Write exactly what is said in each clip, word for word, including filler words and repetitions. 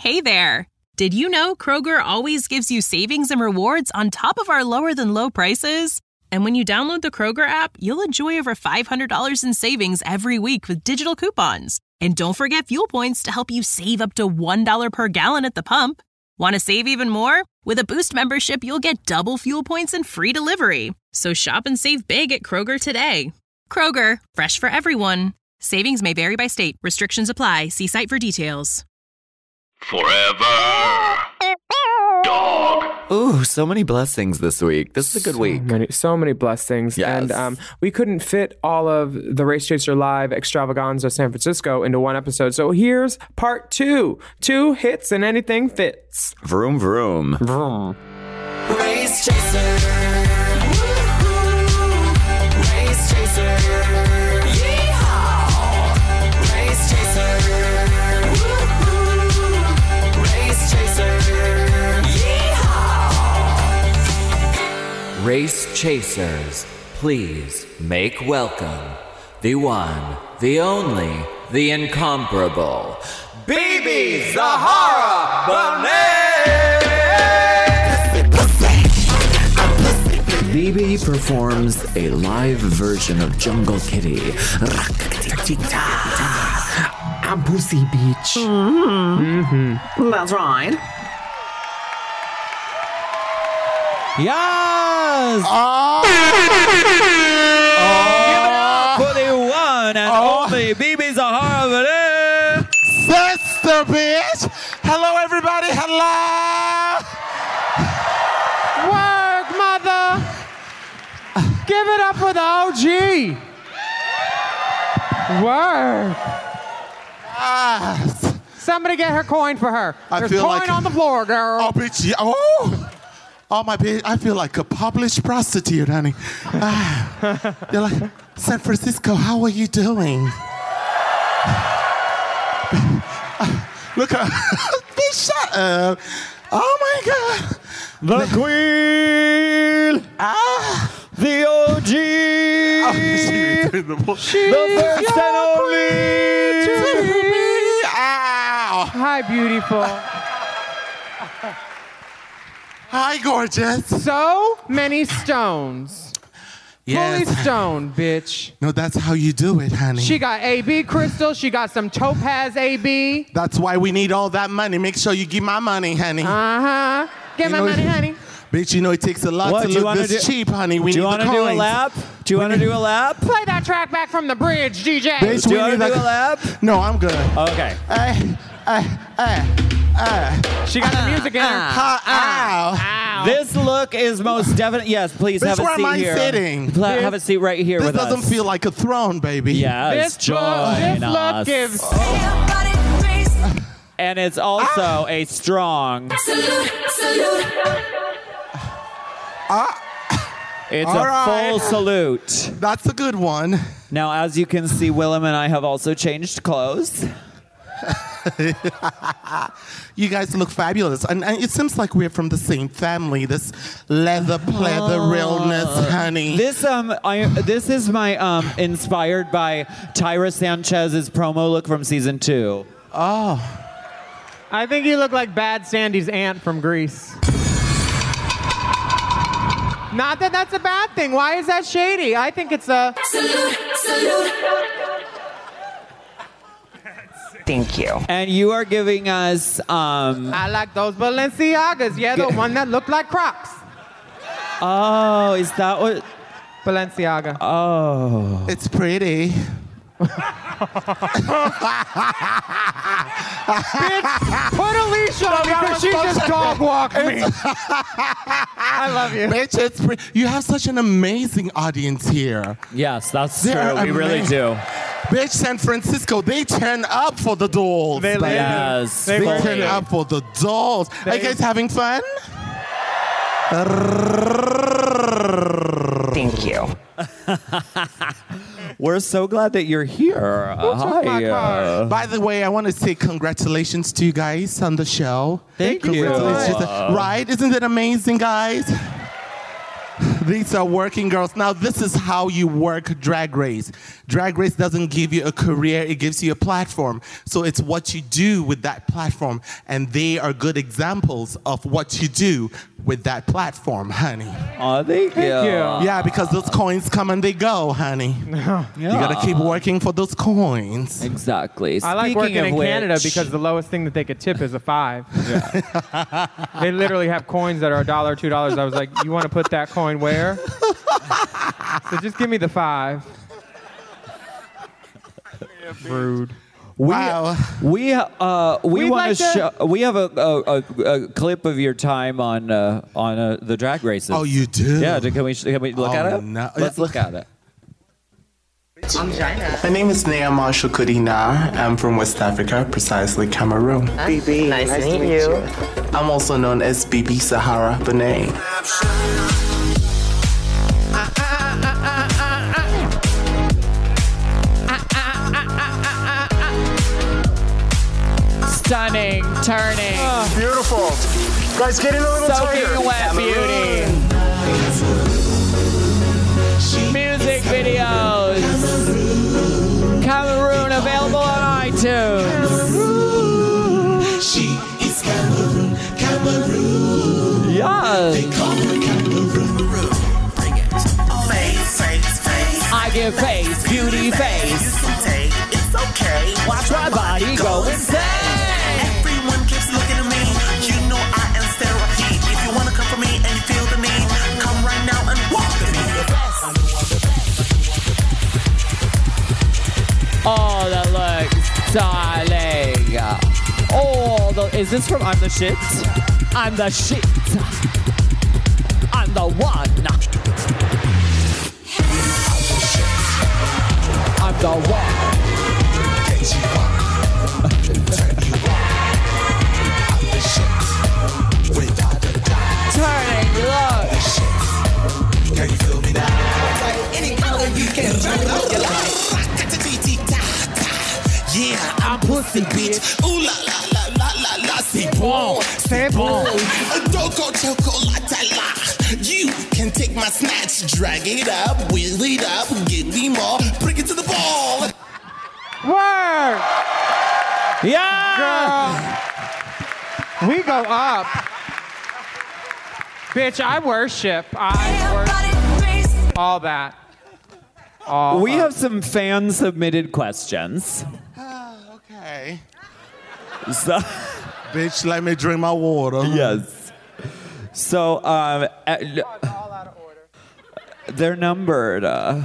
Hey there! Did you know Kroger always gives you savings and rewards on top of our lower-than-low prices? And when you download the Kroger app, you'll enjoy over five hundred dollars in savings every week with digital coupons. And don't forget fuel points to help you save up to one dollar per gallon at the pump. Want to save even more? With a Boost membership, you'll get double fuel points and free delivery. So shop and save big at Kroger today. Kroger, fresh for everyone. Savings may vary by state. Restrictions apply. See site for details. Forever Dog. Ooh, so many blessings this week. This is a good so week. Many, so many blessings. Yes. And um, we couldn't fit all of the Race Chaser Live Extravaganza San Francisco into one episode. So here's part two. Two hits and anything fits. Vroom, vroom. Vroom. Race Chaser. Woo-hoo. Race Chaser. Yeehaw. Race Chaser. Woo-hoo. Race Chaser. Yeehaw. Race Chasers, please make welcome the one, the only, the incomparable, B B Zahara Benet! B B performs a live version of Jungle Kitty. I'm Pussy Beach. Mm-hmm. That's right. Yes! Oh. Give it up for the one and Oh. only B B Zahara Benet! Sister bitch! Hello, everybody. Hello. Work, mother. Give it up for the O G. Work. Yes. Somebody get her coin for her. I There's feel coin like- on the floor, girl. Oh, bitch. Yeah. Oh. Oh, my bitch. I feel like a published prostitute, honey. Ah. You're like, San Francisco, how are you doing? Ah, look at bitch, shut up. Oh, my God. The Queen! Ah. The O G! Oh, she doing the bull- The first and only! Ow. Hi, beautiful. Hi, gorgeous. So many stones. Fully Yes. stoned, bitch. No, that's how you do it, honey. She got A B crystal. She got some topaz A B. That's why we need all that money. Make sure you give my money, honey. Uh-huh. Get You my know- money, honey. Bitch, you know it takes a lot What, to do you look wanna this do- cheap, honey. We Do you need want the to do a coins. lap? Do you want to do a lap? Play that track back from the bridge, D J. Bitch, Do we you want need to do the- a lap? No, I'm good. Okay. Hey, hey, hey, hey. She got the music in her. Ha, ow. Ow. This look is most definite. Yes, please Bitch, have a where seat am I here. sitting? Pla- have a seat right here This with doesn't us. feel like a throne, baby. Yes, This join look, this us. look gives. And it's also a strong. Salute, salute. It's All a right. full salute. That's a good one. Now, as you can see, Willem and I have also changed clothes. You guys look fabulous. And, and it seems like we're from the same family. This leather pleather realness, honey. This um, I this is my um, inspired by Tyra Sanchez's promo look from season two. Oh. I think you look like Bad Sandy's aunt from Greece. Not that that's a bad thing. Why is that shady? I think it's a. Salute, salute. Thank you. And you are giving us um. I like those Balenciagas. Yeah, the Get- one that looked like Crocs. Oh, is that what? Balenciaga. Oh. It's pretty. Bitch, put a leash on me because she just dog walked me. I love you. Bitch, it's pre- you have such an amazing audience here. Yes, that's They're true. We really amazing. do. Bitch, San Francisco, they turn up for the dolls. They baby. live. Yes. They They turn really- up for the dolls. Are you guys having fun? Thank you. We're so glad that you're here. Uh, took my hi. uh, By the way, I want to say congratulations to you guys on the show. Thank you. Congratulations. Right? Isn't it amazing, guys? These are working girls. Now, this is how you work Drag Race. Drag Race doesn't give you a career, it gives you a platform. So it's what you do with that platform. And they are good examples of what you do with that platform, honey. Oh, thank you. Yeah, because those coins come and they go, honey. Yeah. You gotta keep working for those coins. Exactly. I like Speaking working of in which, Canada because the lowest thing that they could tip is a five. Yeah. They literally have coins that are a dollar, two dollars. I was like, you want to put that coin where? So just give me the five. Rude. We, Wow. We uh we We'd want like to to- show. We have a a, a, a clip of your time on uh, on uh, the drag races. Oh, you do? Yeah. do- Can we can we look Oh, at it? no. Let's look at it. My name is Nea Marshall Kudina. I'm from West Africa, precisely Cameroon. B B, nice, nice to meet you. I'm also known as B B Sahara Benet. Stunning, turning, Beautiful. Guys, getting a little soaking tired. wet beauty. Music videos. Cameroon available on iTunes. She is Cameroon, Cameroon. Yes. They call her Cameroon. Bring it. Face, face, face. I give face, beauty face. You can take, it's okay. Watch my body go insane. Everyone keeps looking at me. You know I am therapy. If you wanna come for me and you feel the need, come right now and walk with me. Oh, that looks darling. Oh, the, is this from I'm the Shit? I'm the Shit. I'm the one. I'm the one. Turning, look. Can you feel me now? Any color you can turn up your life. Yeah, I'm pussy, bitch. Ooh la la la la la la, c'est bon, c'est bon. Doko chocolate la. You can take my snatch, drag it up, wheel it up, give me more, bring it to the ball. Word! Yeah! Girl. We go up. Bitch, I worship. I worship. All that. All We of- have some fan submitted questions. Okay. So, Bitch, let me drink my water. yes. So, um, uh, they're numbered. Uh,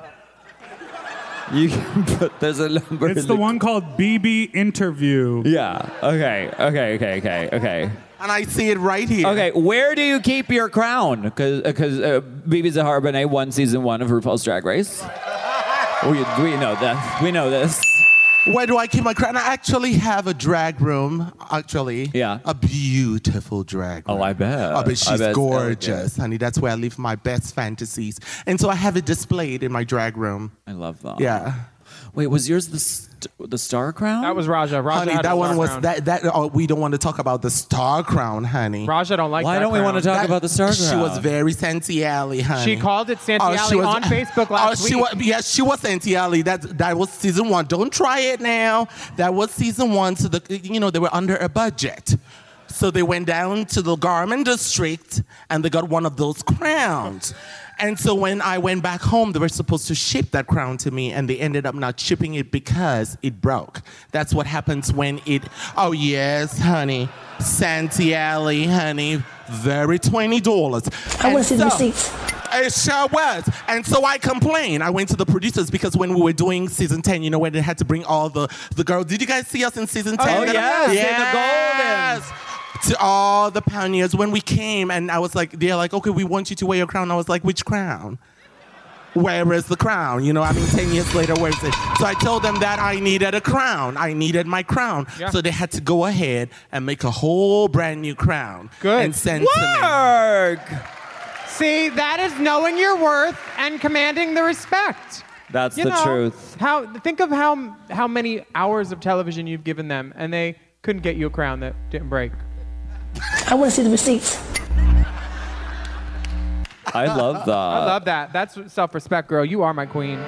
you can put, there's a number. It's in the one called B B Interview. Yeah. Okay. Okay. Okay. Okay. Okay. And I see it right here. Okay. Where do you keep your crown? Because because uh, B B Zahara Benet won season one of RuPaul's Drag Race. we we know that. We know this. Where do I keep my crown? I actually have a drag room, actually. Yeah. A beautiful drag room. Oh, I bet. Oh, but I she's bet it's gorgeous, elegant. honey. That's where I live my best fantasies. And so I have it displayed in my drag room. I love that. Yeah. Wait, was yours the st- the star crown? That was Raja. Raja honey, had that a one star was crown. that that oh, we don't want to talk about the star crown, honey. Raja don't like Why that don't we crown. want to talk That- about the star crown? She was very Santi Alley, honey. She called it Santi Oh, Alley she was- on Facebook last oh, she week. Was, yeah, she was Santi Alley. That that was season one. Don't try it now. That was season one. So the you know they were under a budget, so they went down to the garment district and they got one of those crowns. And so when I went back home, they were supposed to ship that crown to me, and they ended up not shipping it because it broke. That's what happens when it. Oh yes, honey, Santi Alley, honey, very twenty dollars. I want to see the receipts. It sure was. And so I complained. I went to the producers because when we were doing season ten, you know, when they had to bring all the, the girls. Did you guys see us in season ten? Oh, yes, in the Yes. golden. To all the pioneers, when we came, and I was like, they're like, okay, we want you to wear your crown. I was like, which crown? Where is the crown? You know, I mean, ten years later, where is it? So I told them that I needed a crown. I needed my crown. Yeah. So they had to go ahead and make a whole brand new crown. Good. And send to me. Work. See, that is knowing your worth and commanding the respect. That's You the know, truth. How think of how how many hours of television you've given them, and they couldn't get you a crown that didn't break. I want to see the receipts. I love that. I love that. That's self-respect, girl. You are my queen.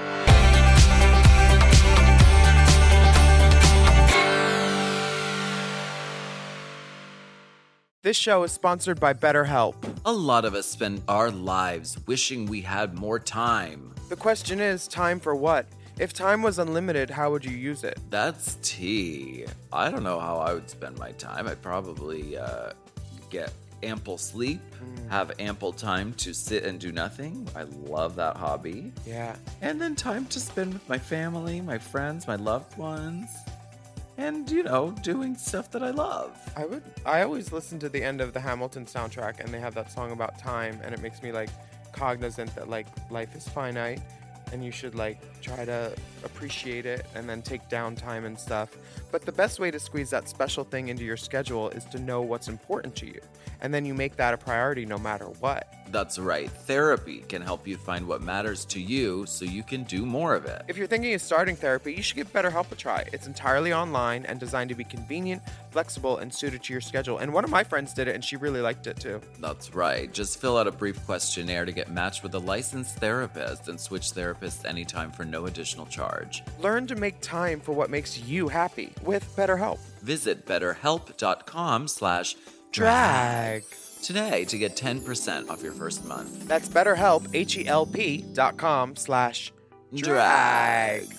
This show is sponsored by BetterHelp. A lot of us spend our lives wishing we had more time. The question is, time for what? If time was unlimited, how would you use it? That's tea. I don't know how I would spend my time. I'd probably uh, get ample sleep, mm. have ample time to sit and do nothing. I love that hobby. Yeah. And then time to spend with my family, my friends, my loved ones. And, you know, doing stuff that I love. I would. I always listen to the end of the Hamilton soundtrack, and they have that song about time, and it makes me, like, cognizant that, like, life is finite, and you should, like, try to appreciate it and then take downtime and stuff. But the best way to squeeze that special thing into your schedule is to know what's important to you. And then you make that a priority no matter what. That's right. Therapy can help you find what matters to you so you can do more of it. If you're thinking of starting therapy, you should give BetterHelp a try. It's entirely online and designed to be convenient, flexible, and suited to your schedule. And one of my friends did it, and she really liked it too. That's right. Just fill out a brief questionnaire to get matched with a licensed therapist and switch therapists anytime for no additional charge. Learn to make time for what makes you happy with BetterHelp. Visit betterhelp.com slash drag today to get ten percent off your first month. That's BetterHelp, H-E-L-P dot com slash drag.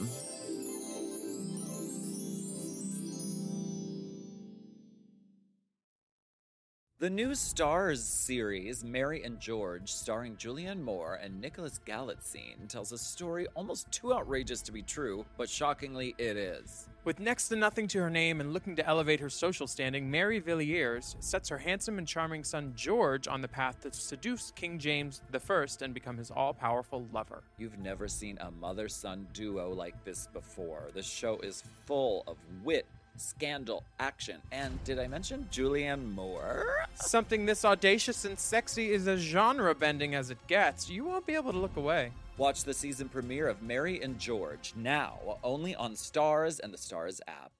The new Starz series, Mary and George, starring Julianne Moore and Nicholas Galitzine, tells a story almost too outrageous to be true, but shockingly it is. With next to nothing to her name and looking to elevate her social standing, Mary Villiers sets her handsome and charming son George on the path to seduce King James the First and become his all-powerful lover. You've never seen a mother-son duo like this before. The show is full of wit, scandal, action, and did I mention Julianne Moore? Something this audacious and sexy is as genre-bending as it gets. You won't be able to look away. Watch the season premiere of Mary and George now, only on Starz and the Starz app.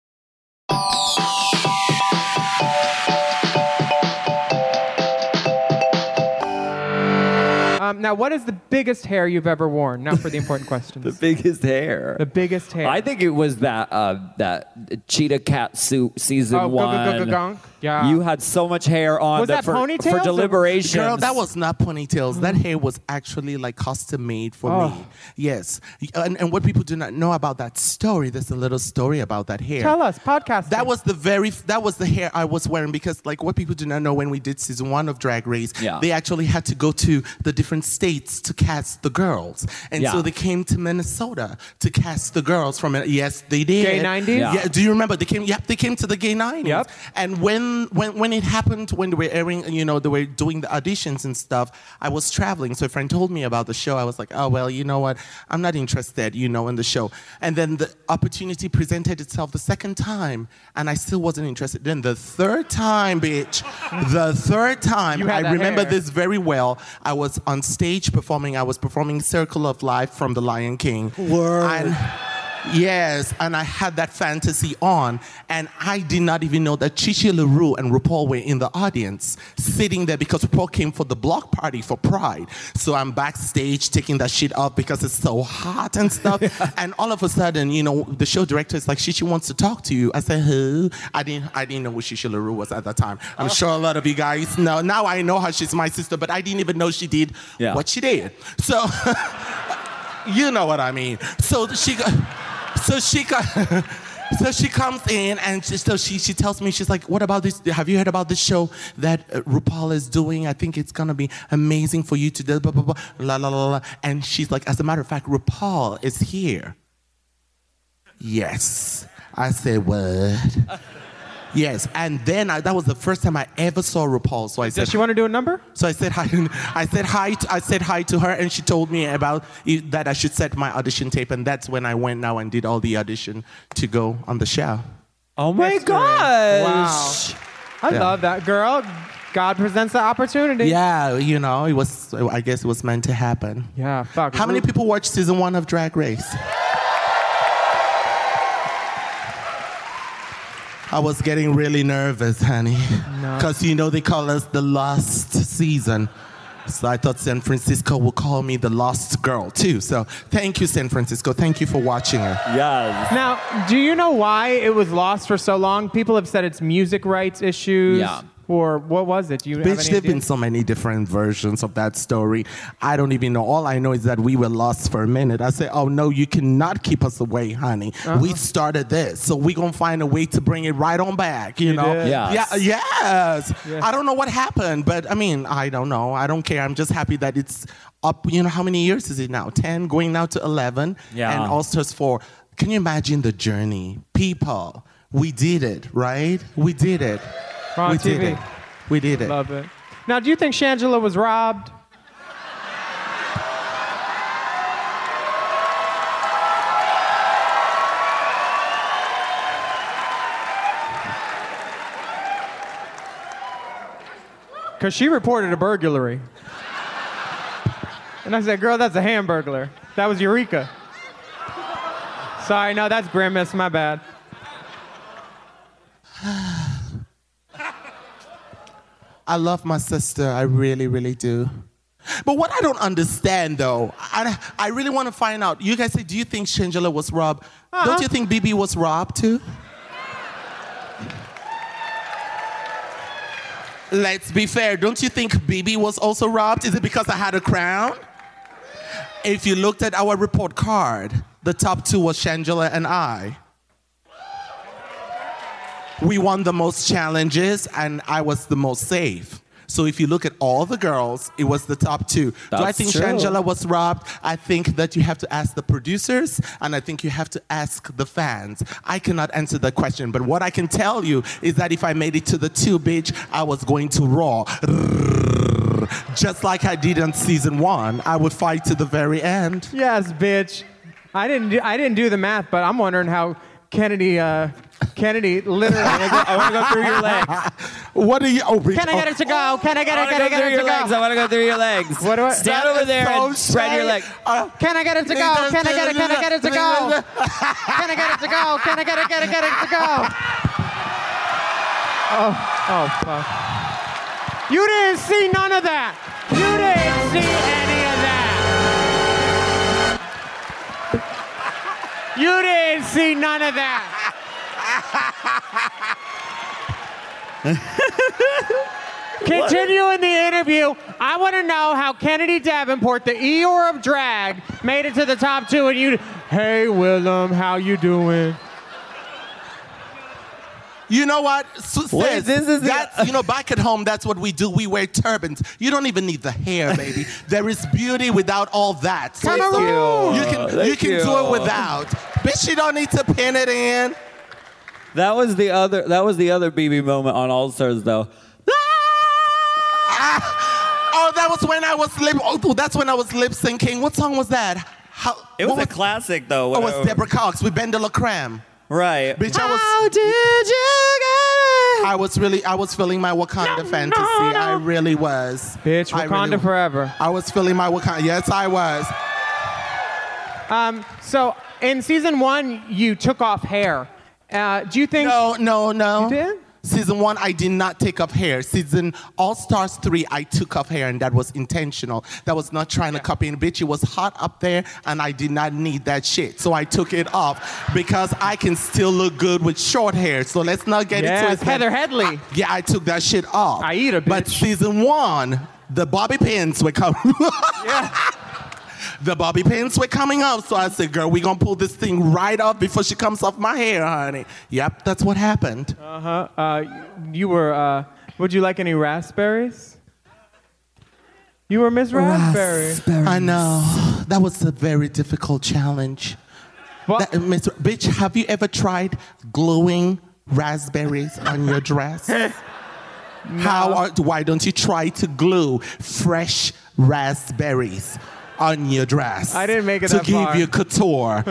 Um, now, what is the biggest hair you've ever worn? Now for the important questions. The biggest hair. The biggest hair. I think it was that uh, that cheetah cat suit season oh, one. Go, go, go, go, yeah. You had so much hair on. Was that for, ponytails? For deliberations. Girl, that was not ponytails. That hair was actually like custom made for oh. me. Yes. And, and what people do not know about that story, there's a little story about that hair. Tell us, podcast. That was the very, that was the hair I was wearing because like what people do not know when we did season one of Drag Race, yeah. they actually had to go to the different states to cast the girls. And yeah. so they came to Minnesota to cast the girls from it. Yes, they did. Gay nineties? Yeah. yeah. Do you remember? They came, yep, they came to the Gay nineties. Yep. And when, when, when it happened, when they were airing, you know, they were doing the auditions and stuff, I was traveling. So a friend told me about the show. I was like, oh, well, you know what? I'm not interested, you know, in the show. And then the opportunity presented itself the second time, and I still wasn't interested. Then the third time, bitch, the third time, I remember hair. this very well. I was on stage performing. I was performing Circle of Life from The Lion King. Word. And yes, and I had that fantasy on, and I did not even know that Chichi LaRue and RuPaul were in the audience, sitting there because RuPaul came for the block party for Pride. So I'm backstage taking that shit off because it's so hot and stuff. And all of a sudden, you know, the show director is like, Chichi wants to talk to you. I said, who? I didn't, I didn't know who Chichi LaRue was at that time. I'm sure a lot of you guys know. Now I know her. She's my sister, but I didn't even know she did yeah. what she did. So, you know what I mean. So she got... So she got, so she comes in and she, so she she tells me, she's like, what about this? Have you heard about this show that uh, RuPaul is doing? I think it's gonna be amazing for you to do blah blah blah la la la la. And she's like, as a matter of fact, RuPaul is here. Yes, I said what? Yes, and then I, that was the first time I ever saw RuPaul. So I Does said, she want to do a number? So I said hi. I said hi. To, I said hi to her, and she told me about it, that I should set my audition tape, and that's when I went now and did all the audition to go on the show. Oh my History. gosh! Wow, I Yeah. love that, girl. God presents the opportunity. Yeah, you know, it was. I guess it was meant to happen. Yeah. Fuck. How many people watched season one of Drag Race? I was getting really nervous, honey. No. Because, you know, they call us the lost season. So I thought San Francisco would call me the lost girl too. So thank you, San Francisco. Thank you for watching her. Yes. Now, do you know why it was lost for so long? People have said it's music rights issues. Yeah. Or what was it? Do you have Bitch, any there've idea? been so many different versions of that story. I don't even know. All I know is that we were lost for a minute. I said, oh no, you cannot keep us away, honey. Uh-huh. We started this, so we're gonna find a way to bring it right on back, you, You know? did? Yes. Yeah, yes. Yeah. I don't know what happened, but I mean, I don't know. I don't care. I'm just happy that it's up, you know, how many years is it now? ten, going now to eleven. Yeah. And All Stars four. Can you imagine the journey? People, we did it, right? We did it. On we T V. did it. We did it. Love it. Now, do you think Shangela was robbed? Because she reported a burglary. And I said, girl, that's a hamburglar. That was Eureka. Sorry, no, that's Grimace, my bad. I love my sister. I really, really do. But what I don't understand, though, I, I really want to find out. You guys say, do you think Shangela was robbed? Uh-huh. Don't you think B B was robbed, too? Let's be fair. Don't you think B B was also robbed? Is it because I had a crown? If you looked at our report card, the top two was Shangela and I. We won the most challenges, and I was the most safe. So if you look at all the girls, it was the top two. Do I That's think true. Shangela was robbed? I think that you have to ask the producers, and I think you have to ask the fans. I cannot answer that question, but what I can tell you is that if I made it to the two, bitch, I was going to raw. Just like I did on season one. I would fight to the very end. Yes, bitch. I didn't do, I didn't do the math, but I'm wondering how Kennedy, uh, Kennedy literally. I want to go through your legs. What are you? Oh, bitch. Can I get it to go? Can I get I it? want Can to I go get through it your to legs. go? I want to go through your legs. What do I? Stand over there so and spread your legs. Uh, Can I get it to go? Can I get it? Can I get it to go? Can I get it to go? Can I get it? Get it? Get it to go? Oh, oh, fuck! You didn't see none of that. You didn't see any of that. You didn't see none of that. Continuing the interview, I want to know how Kennedy Davenport, the Eeyore of drag, made it to the top two, and you, hey Willem, how you doing? You know what? So, Wait, sis, this is the- that's, you know, back at home, that's what we do. We wear turbans. You don't even need the hair, baby. There is beauty without all that. So Come it's- on. You can, Thank you can you. do it without. Bitch, you don't need to pin it in. That was the other. That was the other B B moment on All Stars, though. Ah! Oh, that was when I was lip. Oh, that's when I was lip syncing. What song was that? How, It was what a classic, though. Oh, it was Deborah Cox with Ben de la Creme. Right. Bitch, I was. How did you get it? I was really, I was feeling my Wakanda No, fantasy. no, no. I really was. Bitch, I Wakanda really- forever. I was feeling my Wakanda. Yes, I was. Um, so in season one, you took off hair. Uh, do you think? No, no, no. You did? Season one, I did not take off hair. Season All Stars three, I took off hair, and that was intentional. That was not trying to copy and bitch. It was hot up there, and I did not need that shit. So I took it off because I can still look good with short hair. So let's not get Yes, into it. Heather Headley. I, yeah, I took that shit off. I eat a bitch. But season one, the bobby pins were coming. Yeah. The bobby pins were coming up, so I said, girl, we gonna pull this thing right up before she comes off my hair, honey. Yep, that's what happened. Uh-huh. Uh, you were, uh, would you like any raspberries? You were Miss Raspberry. I know. That was a very difficult challenge. What? That, Miss Bitch, have you ever tried gluing raspberries on your dress? How are, why don't you try to glue fresh raspberries on your dress? I didn't make it to that give far. you couture.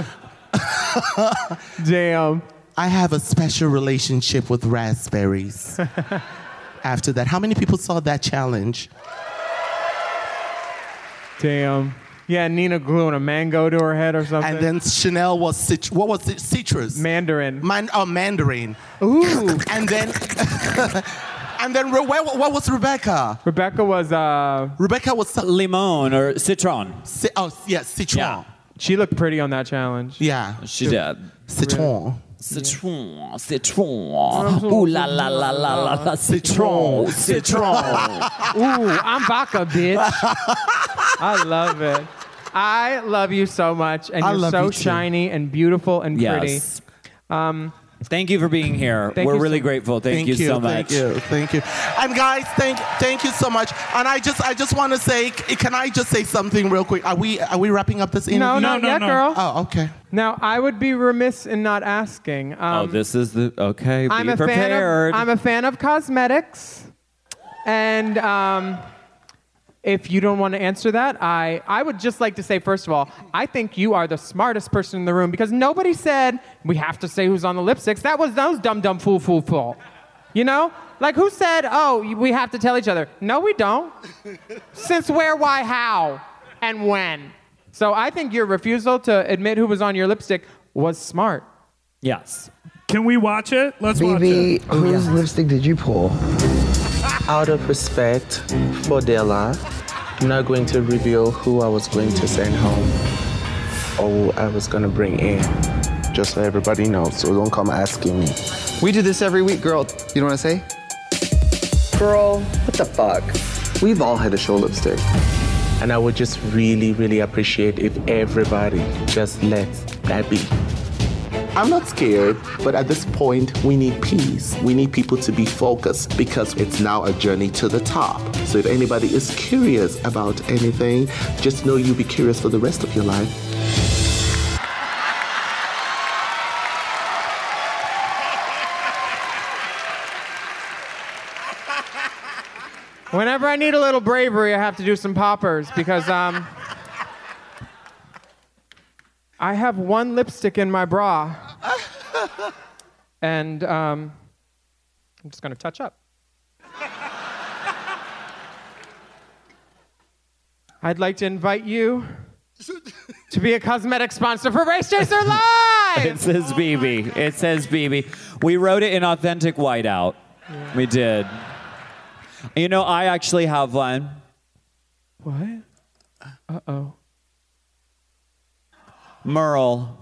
Damn. I have a special relationship with raspberries. After that, how many people saw that challenge? Damn. Yeah, Nina gluing a mango to her head or something. And then Chanel was cit- what was it? Citrus. Mandarin. Man, oh, mandarin. Ooh. And then, And then Re- what, what was Rebecca? Rebecca was uh, Rebecca was limon or citron. Ci- oh yes, citron. Yeah. She looked pretty on that challenge. Yeah, She did. Citron. Citron, citron. Ooh la la la la la la. Citron, citron. Ooh, I'm vodka, bitch. I love it. I love you so much, and I you're love so you too. shiny and beautiful and Yes. pretty. Um, Thank you for being here. Thank We're you really so- grateful. Thank, you, so much. Thank you. Thank you. And guys, thank thank you so much. And I just I just want to say, can I just say something real quick? Are we are we wrapping up this interview? no, not yet, girl. Oh, okay. Now, I would be remiss in not asking. Um, Oh, this is the okay. Be I'm a prepared. fan of I'm a fan of cosmetics, and um, if you don't want to answer that, I I would just like to say, first of all, I think you are the smartest person in the room because nobody said we have to say who's on the lipsticks. That was those dumb dumb fool fool fool. You know, like who said, oh, we have to tell each other? No, we don't. Since where, why, how, and when. So I think your refusal to admit who was on your lipstick was smart. Yes. Can we watch it? Let's watch Baby, it. whose lipstick did you pull? Out of respect for Della, I'm not going to reveal who I was going to send home or who I was going to bring in. Just so everybody knows, so don't come asking me. We do this every week, girl. You know what I say? Girl, what the fuck? We've all had to show lipstick. And I would just really, really appreciate if everybody just lets that be. I'm not scared, but at this point, we need peace. We need people to be focused because it's now a journey to the top. So if anybody is curious about anything, just know you'll be curious for the rest of your life. Whenever I need a little bravery, I have to do some poppers because um, I have one lipstick in my bra, and um, I'm just gonna touch up. I'd like to invite you to be a cosmetic sponsor for Race Chaser Live. It says B B. It says B B. We wrote it in authentic whiteout. Yeah. We did. You know, I actually have one. What? Uh-oh. Merle.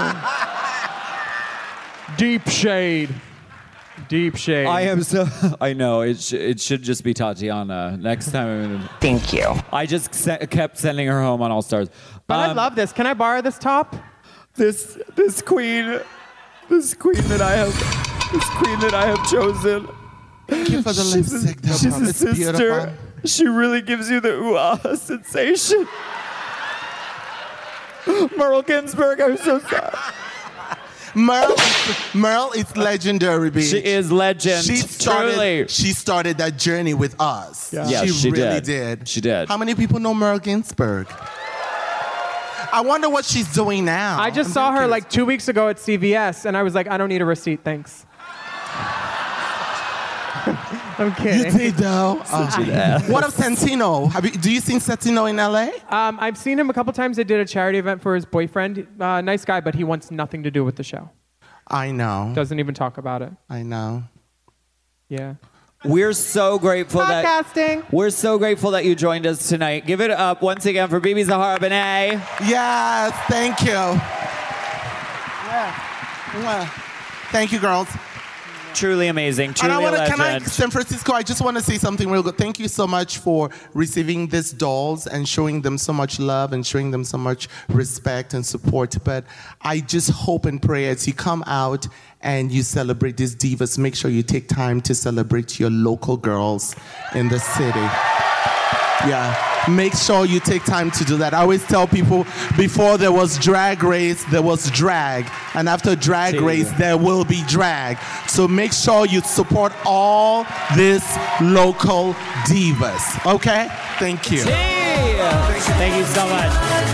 Deep shade. Deep shade. I am so... I know. It, sh- it should just be Tatiana. Next time I'm gonna... Thank you. I just se- kept sending her home on All Stars. But I Um, love this. Can I borrow this top? This this queen... This queen that I have... This queen that I have chosen... Thank you for the she's lipstick. A, she's a It's sister. beautiful. She really gives you the ooh-ah sensation. Merle Ginsburg, I'm so sorry. Merle, Merle is legendary, bitch. She is legend. She started, truly. She started that journey with us. Yeah. Yes, she, she really did. did. She did. How many people know Merle Ginsburg? I wonder what she's doing now. I just I'm saw her curious. like two weeks ago at C V S, and I was like, I don't need a receipt, thanks. I'm kidding. You did though. Uh, what of Santino? Have you? Do you seen Santino in L A? Um, I've seen him a couple times. They did a charity event for his boyfriend. Uh, nice guy, but he wants nothing to do with the show. I know. Doesn't even talk about it. I know. Yeah. We're so grateful Podcasting. that we're so grateful that you joined us tonight. Give it up once again for Bibi Zahara Benet. Yes, thank you. Yeah. Yeah. Thank you, girls. Truly amazing. Truly and I wanna, a can I, legend. San Francisco, I just want to say something real good. Thank you so much for receiving these dolls and showing them so much love and showing them so much respect and support. But I just hope and pray as you come out and you celebrate these divas, make sure you take time to celebrate your local girls in the city. Yeah, make sure you take time to do that. I always tell people, before there was Drag Race, there was drag. And after Drag Jeez. Race, there will be drag. So make sure you support all these local divas. Okay? Thank you. Hey. Thank you so much.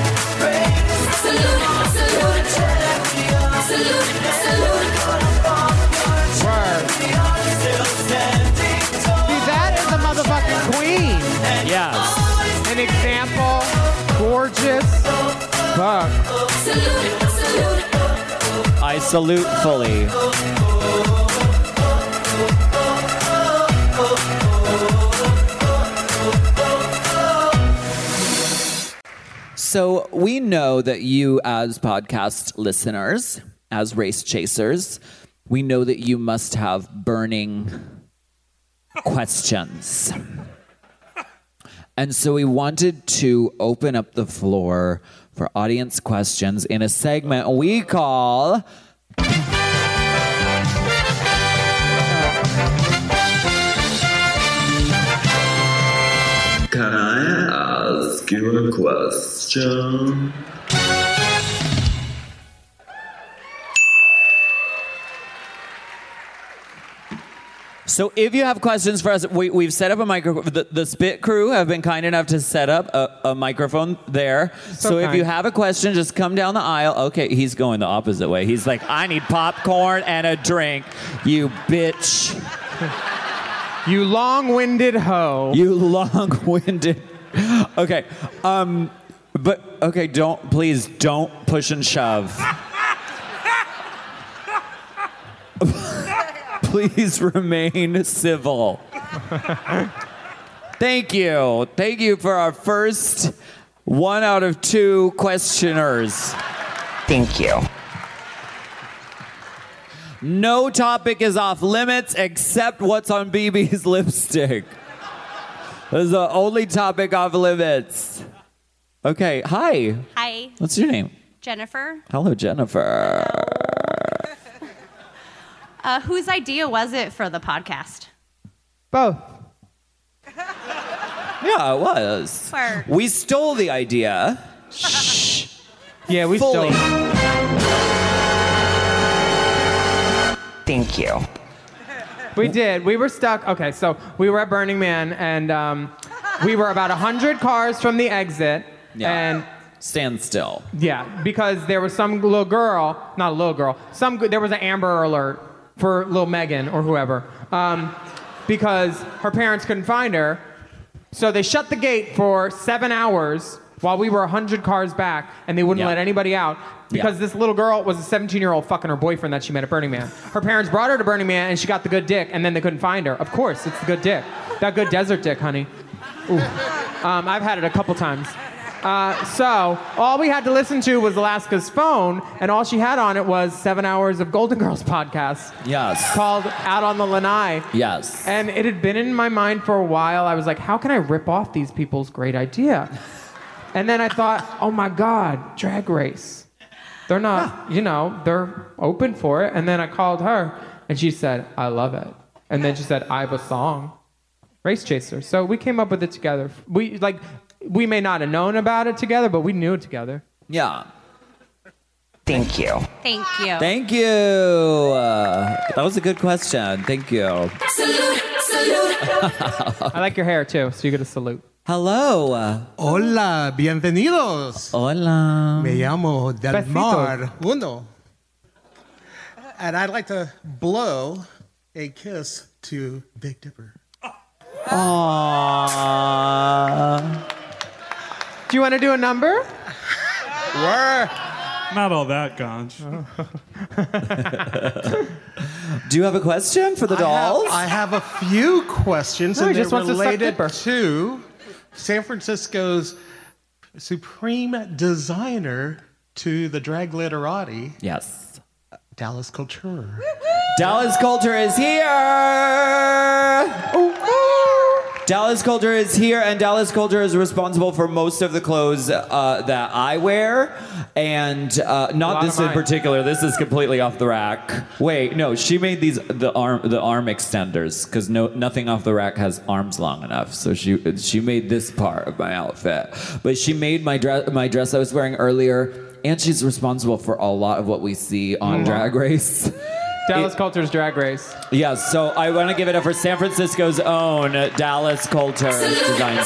See, that is the motherfucking queen. Yes. An example. Gorgeous. Fuck. I salute fully. So we know that you as podcast listeners, as race chasers, we know that you must have burning questions. And so we wanted to open up the floor for audience questions in a segment we call... Can I ask you a question? So if you have questions for us, we, we've set up a microphone. The, the Spit crew have been kind enough to set up a, a microphone there. So, so if you have a question, just come down the aisle. Okay, he's going the opposite way. He's like, I need popcorn and a drink, you bitch. You long-winded hoe. You long-winded. Okay, um, but, okay, don't, please don't push and shove. Please remain civil. Thank you. Thank you for our first one out of two questioners. Thank you. No topic is off limits except what's on B B's lipstick. That's the only topic off limits. Okay, hi. Hi. What's your name? Jennifer. Hello, Jennifer. Uh, whose idea was it for the podcast? Both. Yeah, it was. Word. We stole the idea. Shh. Yeah, we Fully. stole it. Thank you. We did. We were stuck. Okay, so we were at Burning Man, and um, we were about one hundred cars from the exit. Yeah. And stand still. yeah, because there was some little girl, not a little girl, some there was an Amber Alert for little Megan or whoever, um, because her parents couldn't find her. So they shut the gate for seven hours while we were one hundred cars back, and they wouldn't Yeah. let anybody out because Yeah. this little girl was a seventeen-year-old fucking her boyfriend that she met at Burning Man. Her parents brought her to Burning Man, and she got the good dick, and then they couldn't find her. Of course, it's the good dick. That good desert dick, honey. Ooh. Um, I've had it a couple times. Uh, so all we had to listen to was Alaska's phone, and all she had on it was seven hours of Golden Girls podcast Yes. called Out on the Lanai. Yes. And it had been in my mind for a while. I was like, how can I rip off these people's great idea? And then I thought, oh my God, Drag Race. They're not, you know, they're open for it. And then I called her, and she said, I love it. And then she said, I have a song, Race Chaser. So we came up with it together. We, like, we may not have known about it together, but we knew it together. Yeah. Thank you. Thank you. Thank you. Uh, that was a good question. Thank you. Salute, salute. I like your hair, too, so you get a salute. Hello. Hola, bienvenidos. Hola. Me llamo Del Besitos. Mar Uno. And I'd like to blow a kiss to Big Dipper. Aww. Do you want to do a number? Where? Not all that, Ganj. Do you have a question for the dolls? I have, I have a few questions, No, he and just they're wants to suck related Dipper. to San Francisco's supreme designer to the drag literati, Yes. Dallas Couture. Dallas Coulter is here. Dallas Coulter is here, and Dallas Coulter is responsible for most of the clothes uh, that I wear, and uh, A not lot this of in mine. particular. This is completely off the rack. Wait, no, she made these the arm the arm extenders because no nothing off the rack has arms long enough. So she she made this part of my outfit, but she made my dress my dress I was wearing earlier, and she's responsible for a lot of what we see on Mhm. Drag Race. Dallas Coulter's Drag Race. Yes, so I want to give it up for San Francisco's own Dallas Coulter Designs.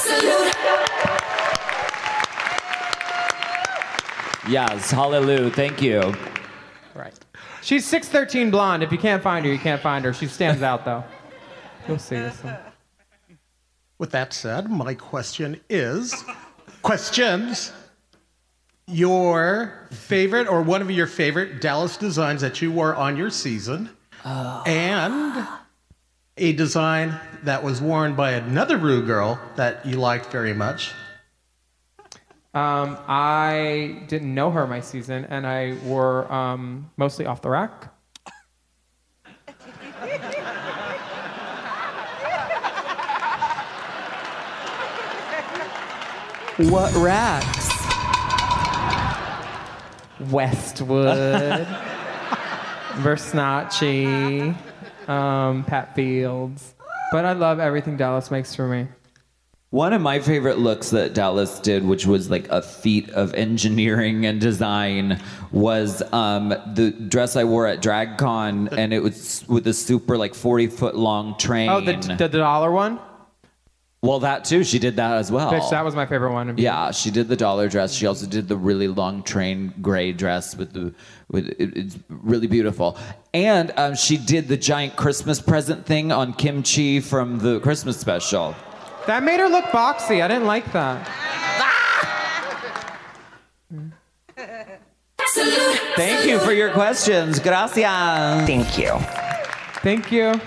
Yes, hallelujah, thank you. Right. She's six thirteen blonde. If you can't find her, you can't find her. She stands out, though. You'll see this one. With that said, my question is, questions, your favorite or one of your favorite Dallas designs that you wore on your season, and a design that was worn by another Rue girl that you liked very much. Um, I didn't know her my season, and I wore um, mostly off the rack. What racks? Westwood, Versace, um, Pat Fields. But I love everything Dallas makes for me. One of my favorite looks that Dallas did, which was like a feat of engineering and design, was um, the dress I wore at DragCon, and it was with a super like forty foot long train. Oh, the, the dollar one? Well, that too. She did that as well. Bitch, that was my favorite one. Yeah, she did the dollar dress. She also did the really long train gray dress with the with it, it's really beautiful. And um, she did the giant Christmas present thing on Kimchi from the Christmas special. That made her look boxy. I didn't like that. Thank you for your questions. Gracias. Thank you. Thank you.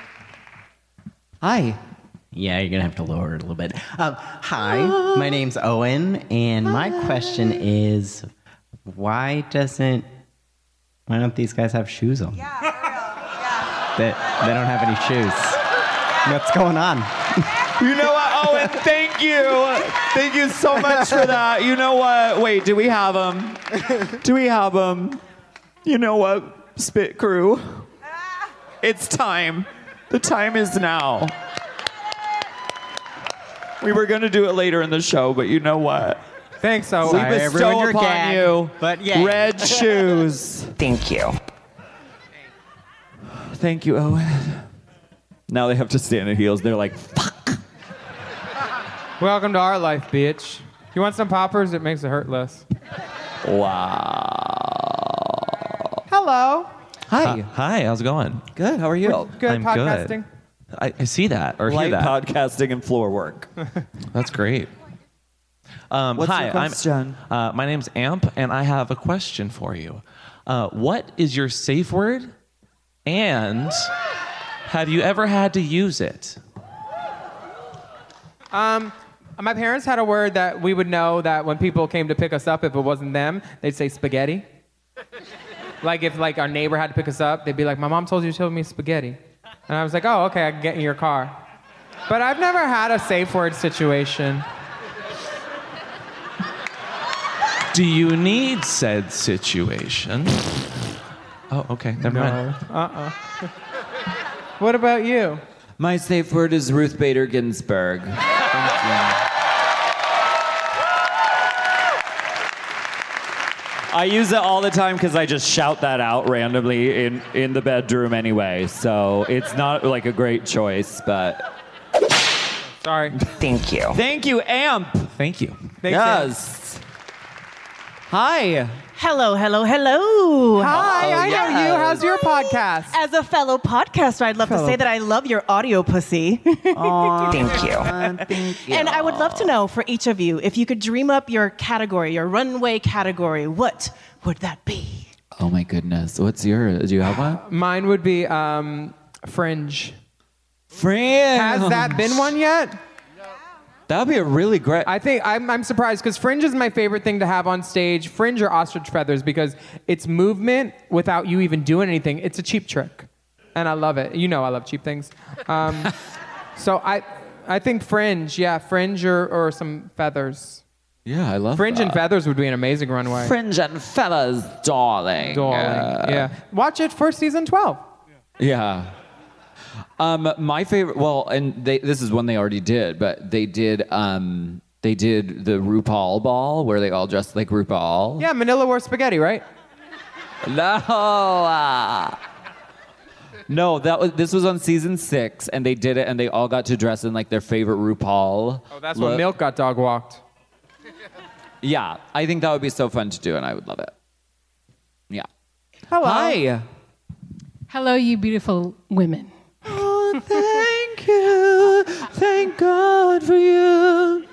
Hi. Yeah, you're gonna have to lower it a little bit. Um, hi, my name's Owen, and my question is, why doesn't, why don't these guys have shoes on? Yeah, for real. Yeah. They, they don't have any shoes. What's going on? You know what, Owen? Thank you. Thank you so much for that. You know what? Wait, do we have them? Do we have them? You know what, Spit Crew? It's time. The time is now. We were going to do it later in the show, but you know what? Thanks, Owen. We Sorry, bestow everyone, your upon gag, you but yeah. red shoes. Thank you. Thank you, Owen. Now they have to stand in heels. They're like, fuck. Welcome to our life, bitch. You want some poppers? It makes it hurt less. Wow. Hello. Hi. Uh, hi, how's it going? Good, how are you? We're good I'm podcasting. good. I, I see that or Light hear that. podcasting and floor work. That's great. Um, What's hi, your question? I'm, uh, my name's Amp, and I have a question for you. Uh, what is your safe word, and have you ever had to use it? Um, my parents had a word that we would know that when people came to pick us up, if it wasn't them, they'd say spaghetti. Like if like our neighbor had to pick us up, they'd be like, "My mom told you to tell me spaghetti." And I was like, oh, okay, I can get in your car. But I've never had a safe word situation. Do you need said situation? Oh, okay, never No. mind. Uh-uh. What about you? My safe word is Ruth Bader Ginsburg. Thank you. I use it all the time because I just shout that out randomly in, in the bedroom anyway. So it's not like a great choice, but... Sorry. Thank you. Thank you, Amp. Thank you. Thanks, yes. Hi. Hello, hello, hello. Hi, I know you. How's your podcast? As a fellow podcaster, I'd love Fellow. to say that I love your audio pussy. Thank you. Thank you. And I would love to know for each of you, if you could dream up your category, your runway category, what would that be? Oh my goodness. What's your, do you have one? Mine would be um, Fringe. Fringe. Has that been one yet? That would be a really great... I think I'm, I'm surprised because Fringe is my favorite thing to have on stage. Fringe or ostrich feathers because it's movement without you even doing anything. It's a cheap trick, and I love it. You know I love cheap things. Um, so I, I think Fringe, yeah, Fringe or, or some feathers. Yeah, I love Fringe that. and feathers would be an amazing runway. Fringe and feathers, darling. Darling, Uh, yeah. Watch it for season twelve. Yeah. Um, my favorite, well, and they, this is one they already did, but they did, um, they did the RuPaul ball where they all dressed like RuPaul. Yeah, Manila wore spaghetti, right? No. uh, No, that was this was on season six, and they did it, and they all got to dress in like their favorite RuPaul. Oh, that's look. when Milk got dog walked. Yeah, I think that would be so fun to do, and I would love it. Yeah. Hello. Hi. Hello, you beautiful women. Oh, thank you. Thank God for you.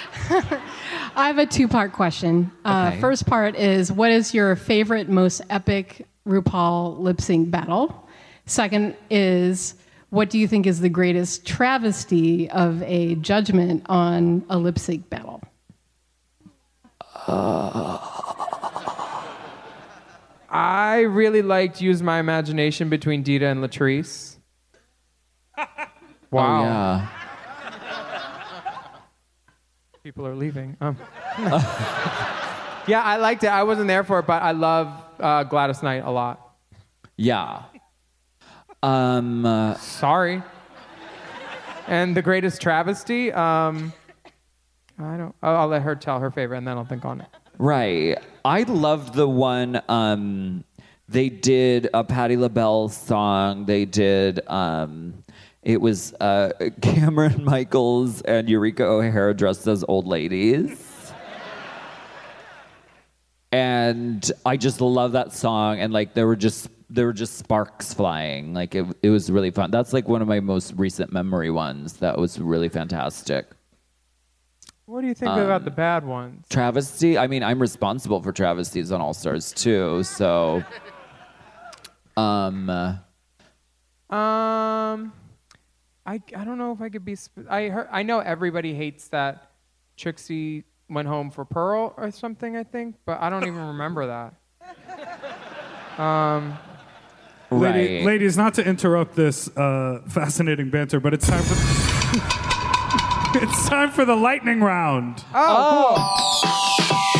I have a two-part question. Uh, Okay. First part is, what is your favorite, most epic RuPaul lip sync battle? Second is, what do you think is the greatest travesty of a judgment on a lip sync battle? I really liked Use My Imagination between Dita and Latrice. Wow. Oh, yeah. People are leaving. Um. Yeah, I liked it. I wasn't there for it, but I love uh, Gladys Knight a lot. Yeah. Um, uh, Sorry. And The Greatest Travesty. Um, I don't. I'll, I'll let her tell her favorite, and then I'll think on it. Right. I loved the one, um, they did a Patti LaBelle song. They did, um, it was uh, Cameron Michaels and Eureka O'Hara dressed as old ladies. And I just love that song. And like, there were just, there were just sparks flying. Like it, it was really fun. That's like one of my most recent memory ones. That was really fantastic. What do you think Um, about the bad ones? Travesty. I mean, I'm responsible for travesties on All Stars too. So, um, uh, Um, I I don't know if I could be. Sp- I heard. I know everybody hates that Trixie went home for Pearl or something. I think, but I don't even remember that. Um, Lady, ladies, not to interrupt this uh, fascinating banter, but it's time for it's time for the lightning round. Oh,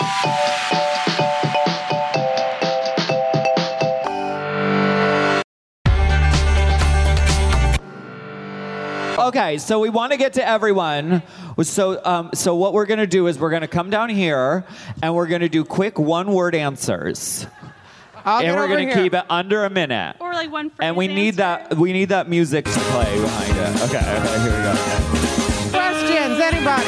Okay, so we want to get to everyone. So, um, so what we're going to do is we're going to come down here and we're going to do quick one-word answers. I'll and get we're over going to here. keep it under a minute. Or like one phrase And we need that. We need that music to play behind it. Okay, okay, here we go. questions, anybody?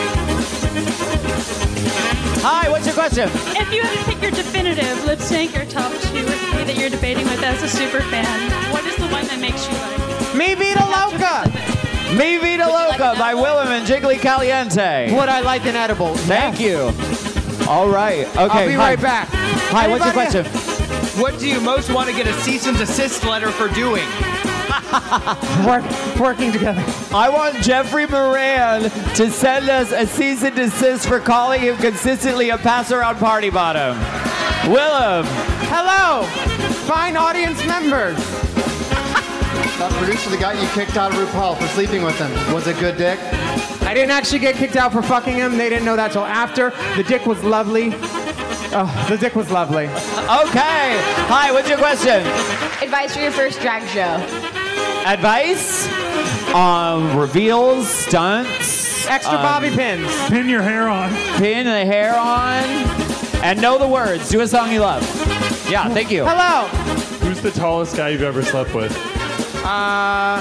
Hi, what's your question? If you had to pick your definitive lip sync or top two with three that you're debating with as a super fan, what is the one that makes you like? Me Vida Loca. Mi Vida Loca by Willem and Jiggly Caliente. Would I like an edible? Thank you. All right. Okay. I'll be hi. right back. Hi, what's your question? What do you most want to get a cease and desist letter for doing? Work, working together. I want Jeffrey Moran to send us a cease and desist for calling him consistently a pass-around party bottom. Willem. Hello, fine audience members. That producer that got you kicked out of RuPaul for sleeping with him, was it good dick? I didn't actually get kicked out for fucking him. They didn't know that till after. The dick was lovely. Oh, the dick was lovely. Okay. Hi, what's your question? Advice for your first drag show. Advice? Um, reveals, stunts. Extra um, bobby pins. Pin your hair on. Pin the hair on. And know the words. Do a song you love. Yeah, thank you. Hello. Who's the tallest guy you've ever slept with? Uh.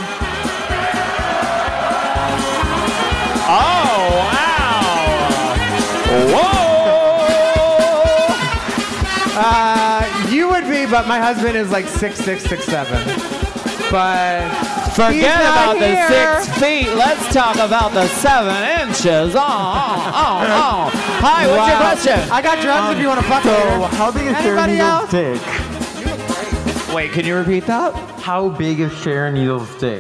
Oh, wow. Whoa. Uh, you would be, but my husband is like six six, six seven. But forget he's not about here. the six feet. Let's talk about the seven inches. Oh, oh, oh, oh. Hi, what's your Wow. question? I got drugs if you want to fuck So, later. how big is Sharon Anybody Needles' else? dick? Wait, can you repeat that? How big is Sharon Needles' dick?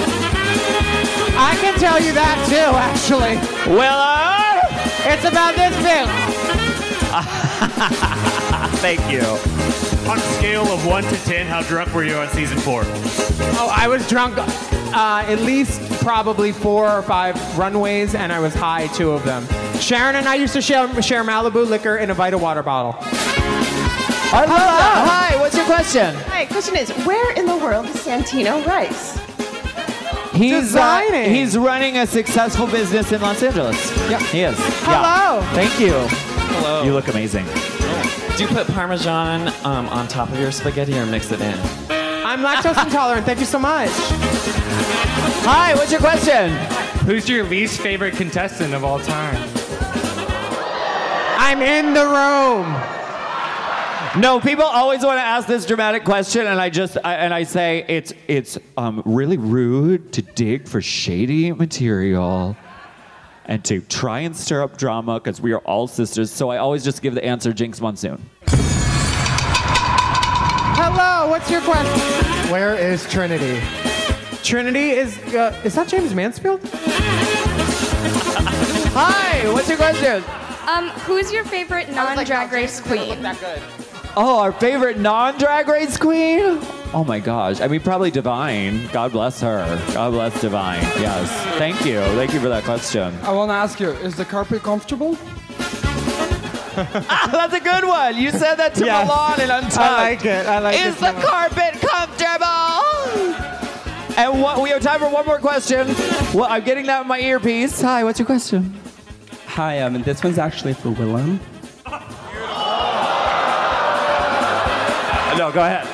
I can tell you that too, actually. Willa? It's about this big. Thank you. On a scale of one to ten, how drunk were you on season four? Oh, I was drunk uh, at least probably four or five runways, and I was high two of them. Sharon and I used to share, share Malibu liquor in a Vita water bottle. I love that. Hi, what's your question? Hi, question is, where in the world is Santino Rice? He's uh, Designing. he's running a successful business in Los Angeles. Yeah, he is. Hello. Yeah. Thank you. Hello. You look amazing. Do you put Parmesan um, on top of your spaghetti or mix it in? I'm lactose intolerant. Thank you so much. Hi, what's your question? Who's your least favorite contestant of all time? I'm in the room. No, people always want to ask this dramatic question, and I just I, and I say it's it's um, really rude to dig for shady material and to try and stir up drama because we are all sisters. So I always just give the answer, Jinx Monsoon. Hello, what's your question? Where is Trinity? Trinity is, uh, is that James Mansfield? Hi, what's your question? Um, who's your favorite non-drag race queen? Oh, our favorite non-drag race queen? Oh my gosh. I mean, probably Divine. God bless her. God bless Divine. Yes. Thank you. Thank you for that question. I want to ask you, is the carpet comfortable? Ah, that's a good one. You said that to Yes. Milan and Untucked. I like it. I like Is it. the carpet comfortable? And what, we have time for one more question. Well, I'm getting that in my earpiece. Hi, what's your question? Hi, um, this one's actually for Willem. No, go ahead.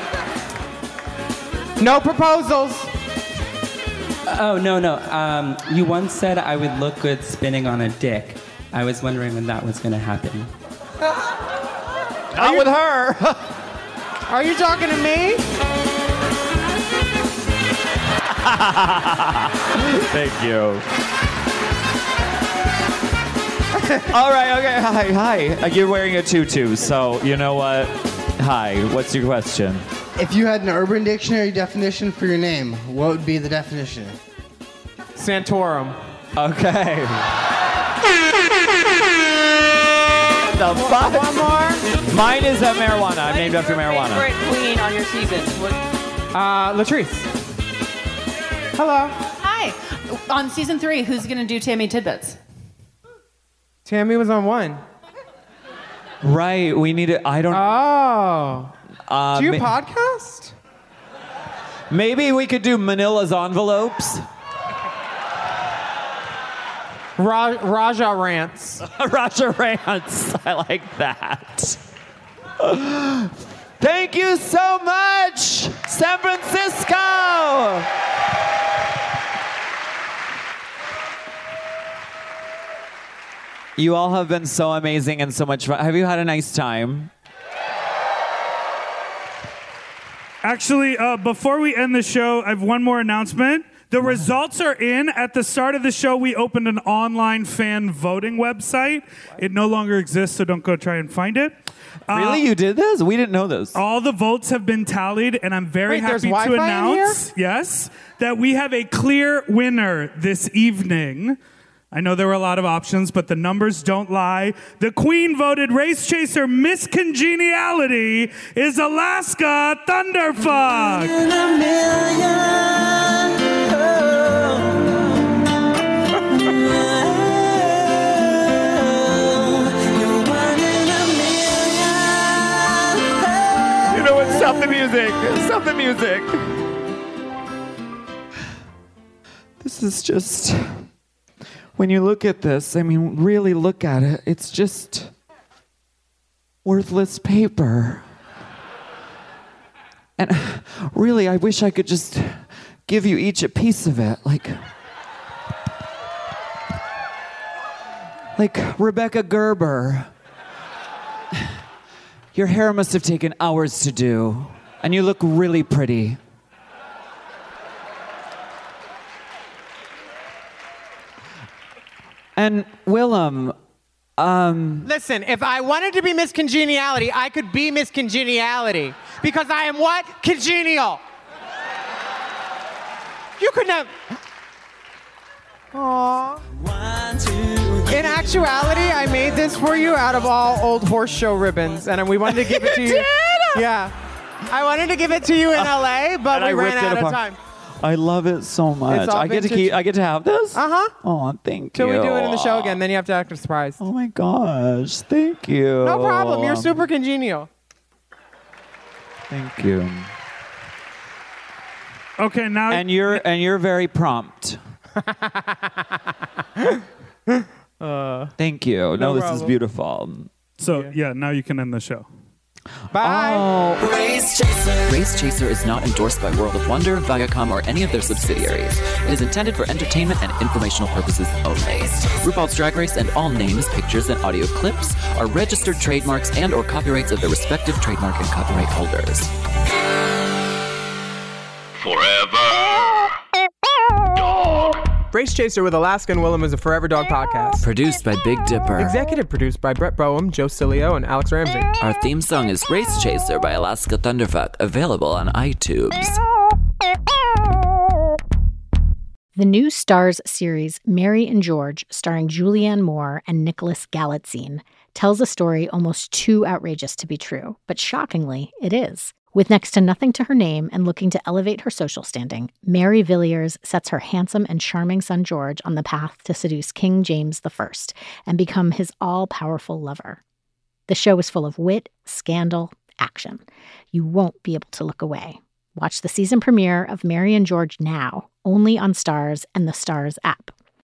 No proposals. Oh, no, no. Um, you once said I would look good spinning on a dick. I was wondering when that was going to happen. Not with her. Are you talking to me? Thank you. All right, okay. Hi, hi. Uh, You're wearing a tutu, so you know what? Hi, what's your question? If you had an Urban Dictionary definition for your name, what would be the definition? Santorum. Okay. The fuck? One more. Mine is uh, marijuana. I'm named after marijuana. Favorite queen on your season? What? Uh, Latrice. Hello. Hi. On season three, who's going to do Tammy Tidbits? Tammy was on one. Right, we need to. I don't. Oh. Uh, Do you ma- podcast? Maybe we could do Manila's envelopes. Ra- Raja rants. Raja rants. I like that. Thank you so much, San Francisco. You all have been so amazing and so much fun. Have you had a nice time? Actually, uh, before we end the show, I have one more announcement. The results are in. At the start of the show, we opened an online fan voting website. It no longer exists, so don't go try and find it. Uh, Really? You did this? We didn't know this. All the votes have been tallied, and I'm very Wait, there's happy to Wi-Fi in announce, yes, that we have a clear winner this evening. I know there were a lot of options, but the numbers don't lie. The Queen voted Race Chaser Miss Congeniality is Alaska Thunderfuck. You know what? Stop the music. Stop the music. This is just... When you look at this, I mean, really look at it, it's just worthless paper. And really, I wish I could just give you each a piece of it, like, like Rebecca Gerber. Your hair must have taken hours to do, and you look really pretty. And Willem, um... Listen, if I wanted to be Miss Congeniality, I could be Miss Congeniality. Because I am what? Congenial. You could never... Aww. In actuality, I made this for you out of all old horse show ribbons, and we wanted to give it to you. did? Yeah. I wanted to give it to you in L A, but And we I ran ripped it out of apart. time. I love it so much. all I get to vintage. keep. I get to have this. Uh huh. Oh, thank Till you. we do it in the show again, then you have to act surprised. Oh my gosh, thank you. No problem. You're super congenial. Thank you. Okay, now and you're and you're very prompt. uh, Thank you. No, No this is problem. beautiful. So, yeah, now you can end the show. Bye. Race Chaser. Race Chaser is not endorsed by World of Wonder, Viacom, or any of their subsidiaries. It is intended for entertainment and informational purposes only. RuPaul's Drag Race and all names, pictures, and audio clips are registered trademarks and or copyrights of their respective trademark and copyright holders. Forever. Race Chaser with Alaska and Willem is a Forever Dog podcast. Produced by Big Dipper. Executive produced by Brett Boehm, Joe Cilio, and Alex Ramsey. Our theme song is Race Chaser by Alaska Thunderfuck, available on iTunes. The new Starz series Mary and George, starring Julianne Moore and Nicholas Galitzine, tells a story almost too outrageous to be true, but shockingly, it is. With next to nothing to her name and looking to elevate her social standing, Mary Villiers sets her handsome and charming son George on the path to seduce King James the First and become his all-powerful lover. The show is full of wit, scandal, action. You won't be able to look away. Watch the season premiere of Mary and George now, only on Starz and the Starz app.